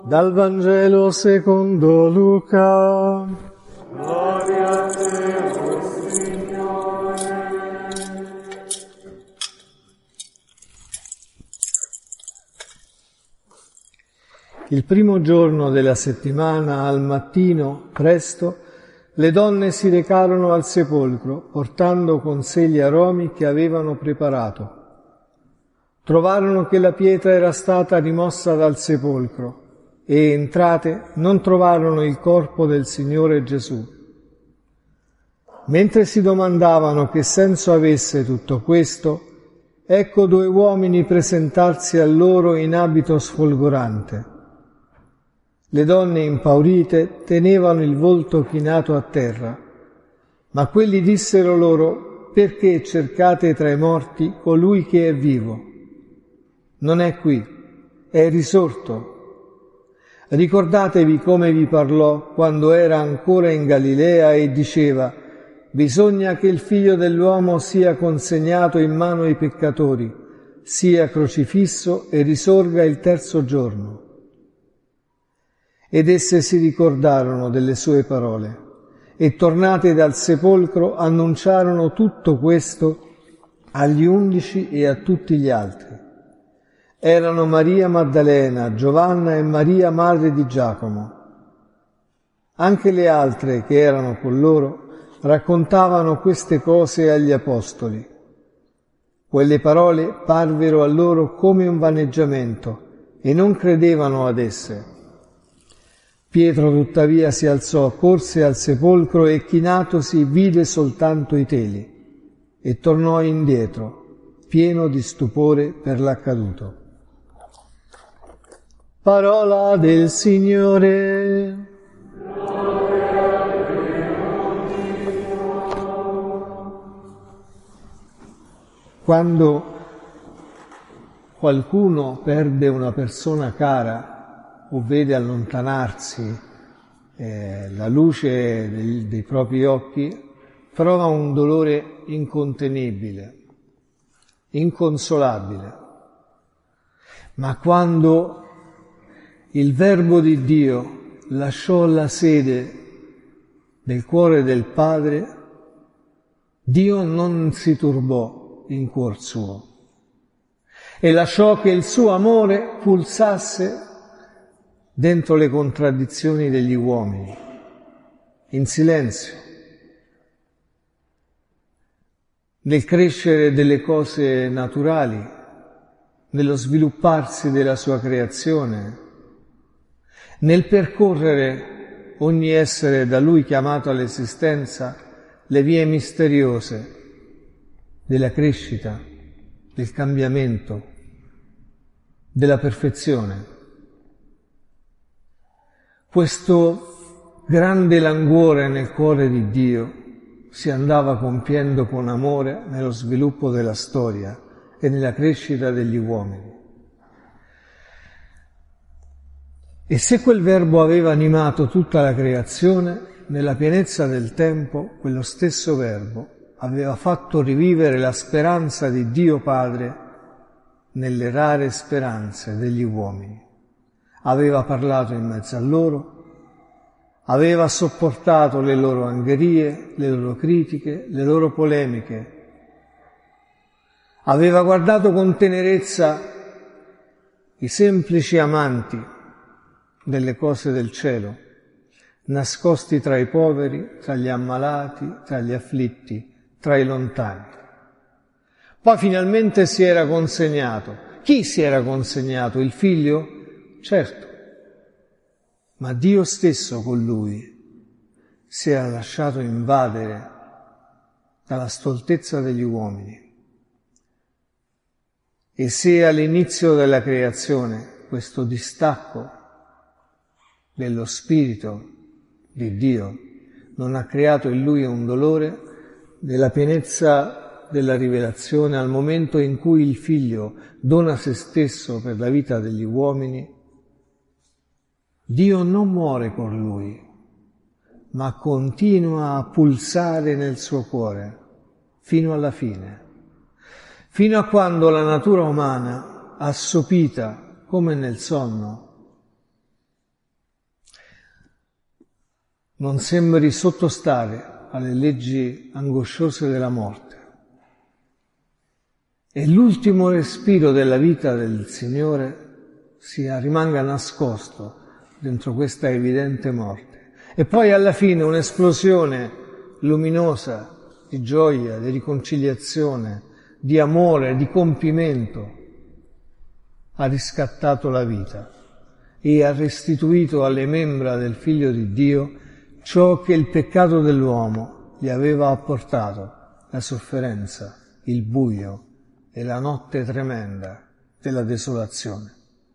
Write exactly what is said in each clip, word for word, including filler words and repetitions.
Dal Vangelo secondo Luca. Gloria a te, o Signore. Il primo giorno della settimana, al mattino, presto, le donne si recarono al sepolcro, portando con sé gli aromi che avevano preparato. Trovarono che la pietra era stata rimossa dal sepolcro e, entrate, non trovarono il corpo del Signore Gesù. Mentre si domandavano che senso avesse tutto questo, ecco due uomini presentarsi a loro in abito sfolgorante. Le donne impaurite tenevano il volto chinato a terra, ma quelli dissero loro: perché cercate tra i morti colui che è vivo? Non è qui, è risorto. Ricordatevi come vi parlò quando era ancora in Galilea e diceva: bisogna che il Figlio dell'uomo sia consegnato in mano ai peccatori, sia crocifisso e risorga il terzo giorno. Ed esse si ricordarono delle sue parole e, tornate dal sepolcro, annunciarono tutto questo agli undici e a tutti gli altri. Erano Maria Maddalena, Giovanna e Maria, madre di Giacomo. Anche le altre che erano con loro raccontavano queste cose agli apostoli. Quelle parole parvero a loro come un vaneggiamento e non credevano ad esse. Pietro tuttavia si alzò, corse al sepolcro e, chinatosi, vide soltanto i teli e tornò indietro, pieno di stupore per l'accaduto. Parola del Signore. Quando qualcuno perde una persona cara o vede allontanarsi eh, la luce dei, dei propri occhi, prova un dolore incontenibile, inconsolabile. Ma quando il Verbo di Dio lasciò la sede del cuore del Padre, Dio non si turbò in cuor suo e lasciò che il suo amore pulsasse dentro le contraddizioni degli uomini, in silenzio, nel crescere delle cose naturali, nello svilupparsi della sua creazione, nel percorrere ogni essere da Lui chiamato all'esistenza le vie misteriose della crescita, del cambiamento, della perfezione. Questo grande languore nel cuore di Dio si andava compiendo con amore nello sviluppo della storia e nella crescita degli uomini. E se quel Verbo aveva animato tutta la creazione, nella pienezza del tempo, quello stesso Verbo aveva fatto rivivere la speranza di Dio Padre nelle rare speranze degli uomini. Aveva parlato in mezzo a loro, aveva sopportato le loro angherie, le loro critiche, le loro polemiche. Aveva guardato con tenerezza i semplici amanti delle cose del cielo, nascosti tra i poveri, tra gli ammalati, tra gli afflitti, tra i lontani. Poi finalmente si era consegnato. Chi si era consegnato? Il Figlio? Certo, ma Dio stesso con Lui si era lasciato invadere dalla stoltezza degli uomini. E se all'inizio della creazione questo distacco dello Spirito di Dio non ha creato in Lui un dolore, nella pienezza della rivelazione, al momento in cui il Figlio dona se stesso per la vita degli uomini, Dio non muore con Lui, ma continua a pulsare nel suo cuore fino alla fine, fino a quando la natura umana, assopita come nel sonno, non sembri sottostare alle leggi angosciose della morte e l'ultimo respiro della vita del Signore sia, rimanga nascosto dentro questa evidente morte. E poi alla fine un'esplosione luminosa di gioia, di riconciliazione, di amore, di compimento ha riscattato la vita e ha restituito alle membra del Figlio di Dio ciò che il peccato dell'uomo gli aveva apportato, la sofferenza, il buio e la notte tremenda della desolazione.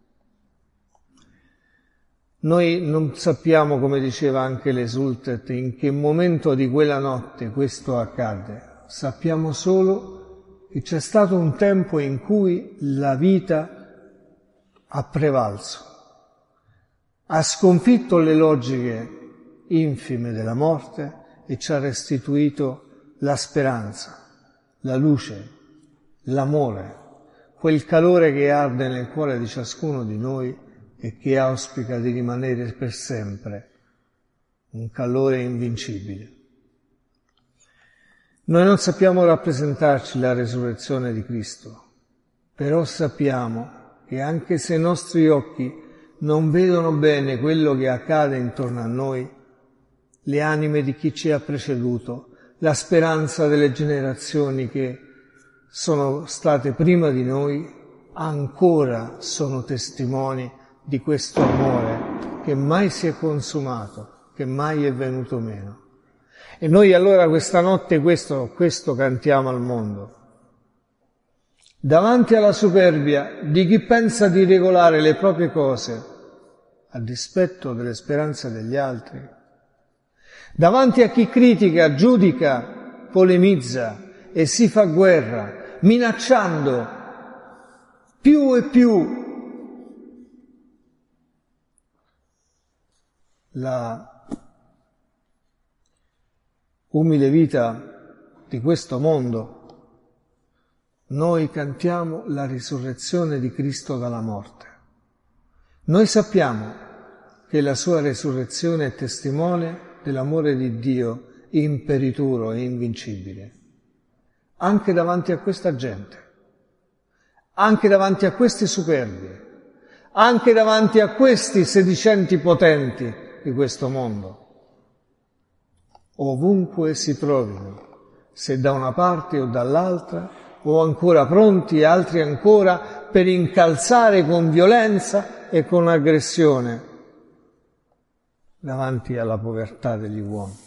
Noi non sappiamo, come diceva anche l'Esultet, in che momento di quella notte questo accadde. Sappiamo solo che c'è stato un tempo in cui la vita ha prevalso, ha sconfitto le logiche infime della morte e ci ha restituito la speranza, la luce, l'amore, quel calore che arde nel cuore di ciascuno di noi e che auspica di rimanere per sempre, un calore invincibile. Noi non sappiamo rappresentarci la resurrezione di Cristo, però sappiamo che anche se i nostri occhi non vedono bene quello che accade intorno a noi, le anime di chi ci ha preceduto, la speranza delle generazioni che sono state prima di noi, ancora sono testimoni di questo amore che mai si è consumato, che mai è venuto meno. E noi allora questa notte questo, questo cantiamo al mondo. Davanti alla superbia di chi pensa di regolare le proprie cose a dispetto delle speranze degli altri, davanti a chi critica, giudica, polemizza e si fa guerra, minacciando più e più la umile vita di questo mondo, noi cantiamo la risurrezione di Cristo dalla morte. Noi sappiamo che la sua risurrezione è testimone dell'amore di Dio imperituro e invincibile, anche davanti a questa gente, anche davanti a questi superbi, anche davanti a questi sedicenti potenti di questo mondo, ovunque si trovino, se da una parte o dall'altra, o ancora pronti, altri ancora, per incalzare con violenza e con aggressione davanti alla povertà degli uomini.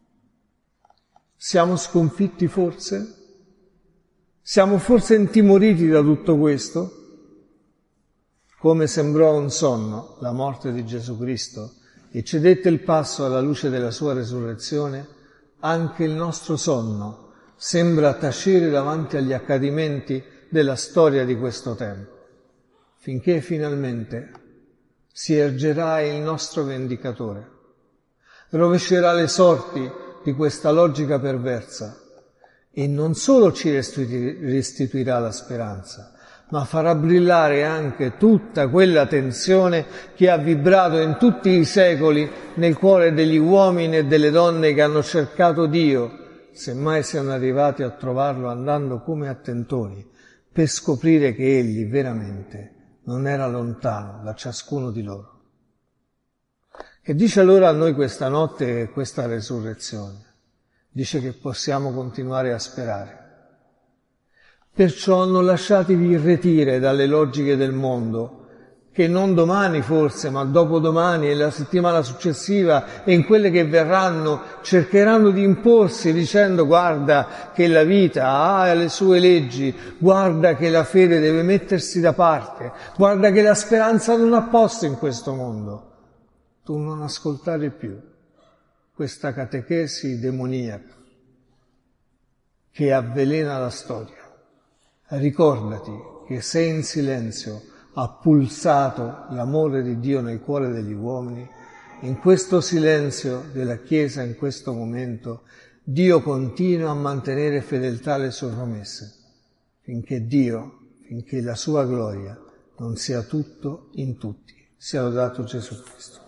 Siamo sconfitti forse? Siamo forse intimoriti da tutto questo? Come sembrò un sonno la morte di Gesù Cristo e cedette il passo alla luce della sua resurrezione, anche il nostro sonno sembra tacere davanti agli accadimenti della storia di questo tempo, finché finalmente si ergerà il nostro vendicatore, rovescerà le sorti di questa logica perversa e non solo ci restituirà la speranza, ma farà brillare anche tutta quella tensione che ha vibrato in tutti i secoli nel cuore degli uomini e delle donne che hanno cercato Dio, semmai siano arrivati a trovarlo andando come a tentoni, per scoprire che Egli veramente non era lontano da ciascuno di loro. E dice allora a noi questa notte questa resurrezione? Dice che possiamo continuare a sperare. Perciò non lasciatevi irretire dalle logiche del mondo, che non domani forse, ma dopodomani e la settimana successiva e in quelle che verranno cercheranno di imporsi dicendo guarda che la vita ha le sue leggi, guarda che la fede deve mettersi da parte, guarda che la speranza non ha posto in questo mondo. Tu non ascoltare più questa catechesi demoniaca che avvelena la storia. Ricordati che sei in silenzio ha pulsato l'amore di Dio nel cuore degli uomini, in questo silenzio della Chiesa, in questo momento, Dio continua a mantenere fedeltà alle sue promesse, finché Dio, finché la sua gloria non sia tutto in tutti. Sia lodato Gesù Cristo.